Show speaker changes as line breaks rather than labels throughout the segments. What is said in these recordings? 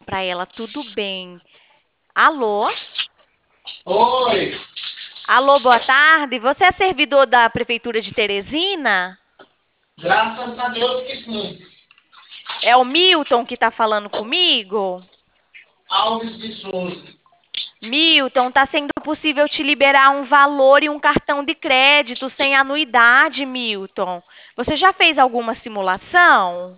para ela, tudo bem. Alô?
Oi,
Alô, boa tarde. Você é servidor da Prefeitura de Teresina?
graças a Deus que sim.
É o Milton que está falando comigo?
Alves de Souza.
Milton, está sendo possível te liberar um valor e um cartão de crédito sem anuidade, Milton. Você já fez alguma simulação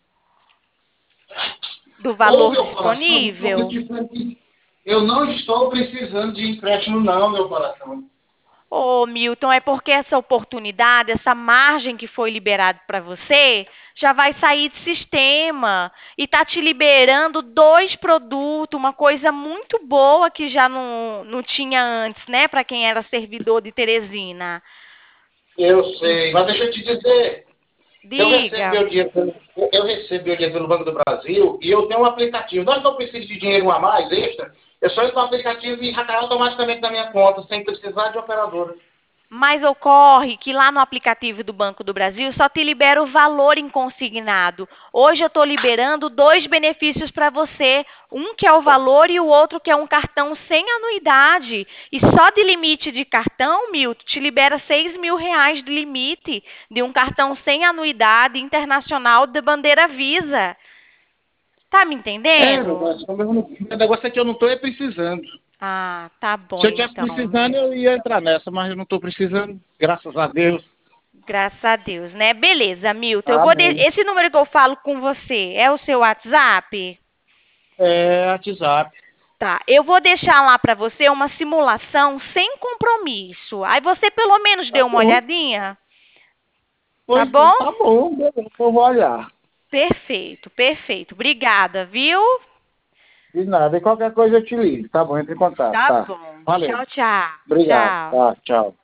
do
Ô,
valor
meu coração, eu vou
disponível?
te falar que eu não estou precisando de empréstimo, não, meu coração.
Ô, Milton, é porque essa oportunidade, essa margem que foi liberada para você, já vai sair de sistema e tá te liberando dois produtos, uma coisa muito boa que já não tinha antes, né, para quem era servidor de Teresina.
Eu sei, mas deixa eu te dizer, eu recebo
Diga.
meu dinheiro pelo Banco do Brasil e eu tenho um aplicativo. Não é que eu preciso de dinheiro a mais, extra, eu só entro no aplicativo e já cai automaticamente na minha conta, sem precisar de operadora.
Mas ocorre que lá no aplicativo do Banco do Brasil só te libera o valor em consignado. Hoje eu estou liberando dois benefícios para você. Um que é o valor e o outro que é um cartão sem anuidade. E só de limite de cartão, Milton, te libera R$ 6.000 de limite de um cartão sem anuidade internacional de bandeira Visa. Tá me
É, meu
entendendo?
coração, meu negócio é que eu não estou precisando.
Ah, tá bom
Se eu estivesse
então.
precisando, eu ia entrar nessa, mas eu não estou precisando, graças a Deus.
Graças a Deus, né? Beleza, Milton.
Amém.
Esse número que eu falo com você é o seu WhatsApp?
É, WhatsApp.
Tá. Eu vou deixar lá para você uma simulação sem compromisso. Aí você pelo menos
Tá
dê uma
bom.
olhadinha, tá
Pois
bom?
tá bom, beleza, eu vou olhar.
Perfeito, perfeito. Obrigada, viu?
De nada. E qualquer coisa eu te ligo. Tá bom, entre em contato.
Tá
Tá.
bom.
Valeu.
Tchau, tchau.
Obrigado.
Tchau.
Tá, tchau.